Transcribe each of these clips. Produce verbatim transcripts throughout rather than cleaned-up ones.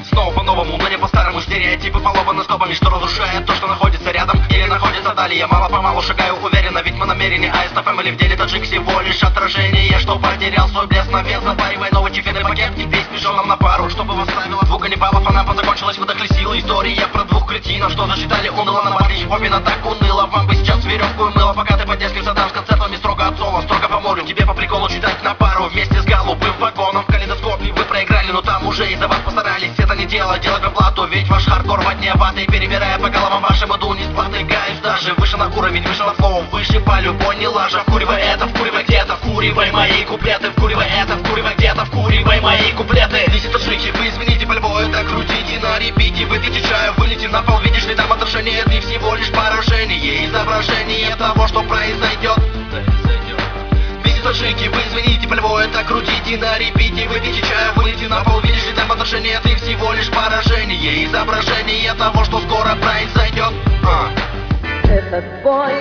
Снова по-новому, но не по-старому. Стереотипы поломаны скобами, что разрушает то, что находится рядом или находится вдали. Я мало-помалу шагаю уверенно, ведь мы намерены. Аист Фэмили в деле таджик всего лишь отражение, что потерял свой блеск на вес. Запаривай новый чефирный пакет и весь пешел нам на пару, чтобы восставила двух каннибалов. Она позакончилась, выдохли силы. История про двух кретинов, что засчитали уныло на батле. Хип-хопина так уныло, вам бы сейчас веревку и мыло. Пока ты по детским садам с концертами строго от соло, строго по морю. Тебе по приколу читать на пару вместе с голубым вагоном. В калейдоскопе вы проиграли, но там уже из-за вас постарались. Это не дело, дело проплату, ведь ваш хардкор во дне ваты. Перебирая по головам вашим, иду не с платой. Гаюсь даже выше на уровень, выше на флоу, выше по любой не лажа. Вкуривай это, вкуривай где-то, вкуривай мои куплеты. Вкуривай это, вкуривай где-то, вкуривай мои куплеты. Несите таджики, вы извините, по льву это крутите на репите. Выпейте чаю, вылети на пол, видишь ли там отражение. Это не всего лишь поражение, изображение того, что произойдет. Несите таджики, вы извините, по льву это крутите на репите. Выпейте чаю, вылети на пол, видишь ли там отражение. Это не всего лишь поражение, изображение того, что скоро произойдет. а. Этот бой,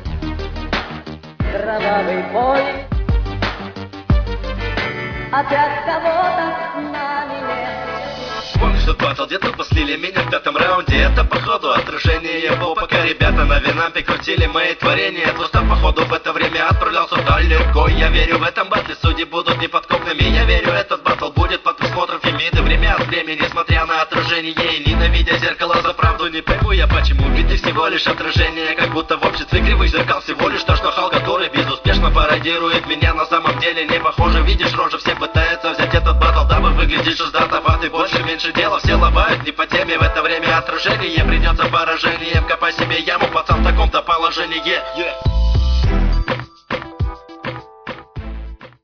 кровавый бой, опять кого-то с нами нет. Помнишь тот батл, где тут послили меня в пятом раунде? Это походу отражение его, пока ребята на винампе крутили мои творения. Устав походу в это время отправлялся далеко. Я верю в этом батле, судьи будут неподкупными. Я верю, этот батл будет под присмотром Фемиды. Время от времени, несмотря на отражение и ненавидя зеркало за правду. Не пойму я почему, ведь ты всего лишь отражение. Как будто в обществе кривых зеркал всего лишь то, что Хал, который безуспешно пародирует меня. На самом деле не похоже, видишь, рожа все пытаются взять этот батл, дабы выглядишь издатоватый. Больше, меньше дела, все ломают не по теме. В это время отражение придется поражением. Копай себе яму, пацан, в таком-то положении. yeah.